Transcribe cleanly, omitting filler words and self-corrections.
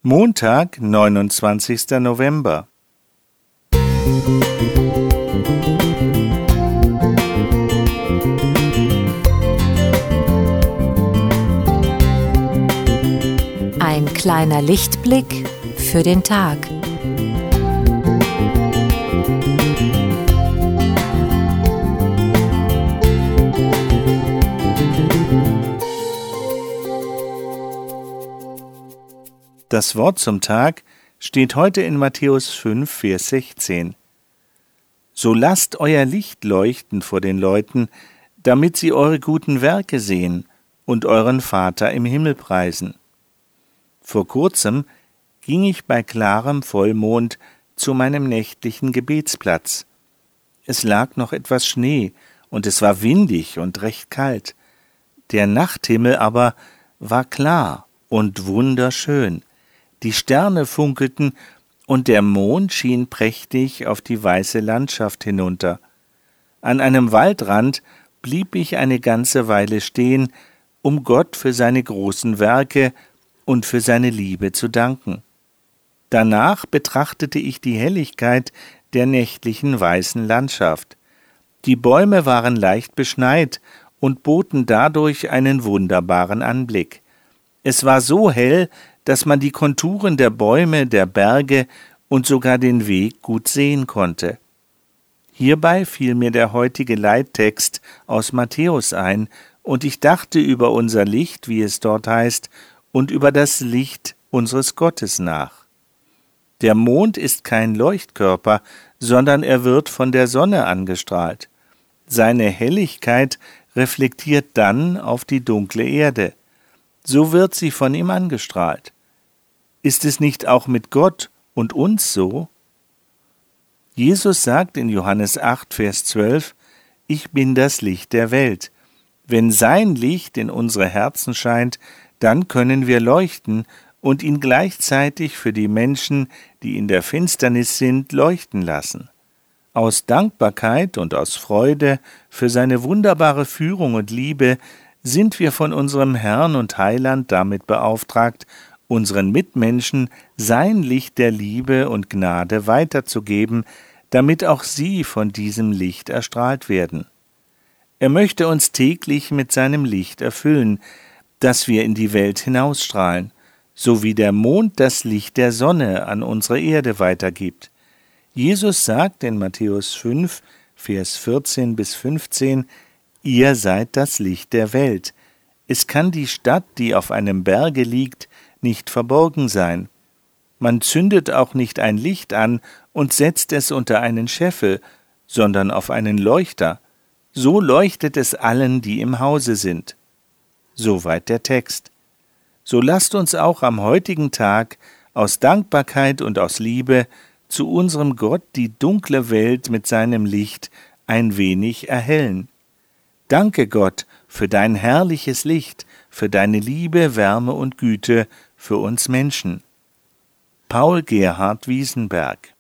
Montag, 29. November. Ein kleiner Lichtblick für den Tag. Das Wort zum Tag steht heute in Matthäus 5, Vers 16. So lasst euer Licht leuchten vor den Leuten, damit sie eure guten Werke sehen und euren Vater im Himmel preisen. Vor kurzem ging ich bei klarem Vollmond zu meinem nächtlichen Gebetsplatz. Es lag noch etwas Schnee und es war windig und recht kalt. Der Nachthimmel aber war klar und wunderschön. Die Sterne funkelten und der Mond schien prächtig auf die weiße Landschaft hinunter. An einem Waldrand blieb ich eine ganze Weile stehen, um Gott für seine großen Werke und für seine Liebe zu danken. Danach betrachtete ich die Helligkeit der nächtlichen weißen Landschaft. Die Bäume waren leicht beschneit und boten dadurch einen wunderbaren Anblick. Es war so hell, dass man die Konturen der Bäume, der Berge und sogar den Weg gut sehen konnte. Hierbei fiel mir der heutige Leittext aus Matthäus ein, und ich dachte über unser Licht, wie es dort heißt, und über das Licht unseres Gottes nach. Der Mond ist kein Leuchtkörper, sondern er wird von der Sonne angestrahlt. Seine Helligkeit reflektiert dann auf die dunkle Erde. So wird sie von ihm angestrahlt. Ist es nicht auch mit Gott und uns so? Jesus sagt in Johannes 8, Vers 12, Ich bin das Licht der Welt. Wenn sein Licht in unsere Herzen scheint, dann können wir leuchten und ihn gleichzeitig für die Menschen, die in der Finsternis sind, leuchten lassen. Aus Dankbarkeit und aus Freude für seine wunderbare Führung und Liebe sind wir von unserem Herrn und Heiland damit beauftragt, unseren Mitmenschen sein Licht der Liebe und Gnade weiterzugeben, damit auch sie von diesem Licht erstrahlt werden. Er möchte uns täglich mit seinem Licht erfüllen, dass wir in die Welt hinausstrahlen, so wie der Mond das Licht der Sonne an unsere Erde weitergibt. Jesus sagt in Matthäus 5, Vers 14 bis 15, Ihr seid das Licht der Welt. Es kann die Stadt, die auf einem Berge liegt, nicht verborgen sein. Man zündet auch nicht ein Licht an und setzt es unter einen Scheffel, sondern auf einen Leuchter. So leuchtet es allen, die im Hause sind. Soweit der Text. So lasst uns auch am heutigen Tag aus Dankbarkeit und aus Liebe zu unserem Gott die dunkle Welt mit seinem Licht ein wenig erhellen. Danke Gott für dein herrliches Licht, für deine Liebe, Wärme und Güte für uns Menschen. Paul Gerhard Wiesenberg.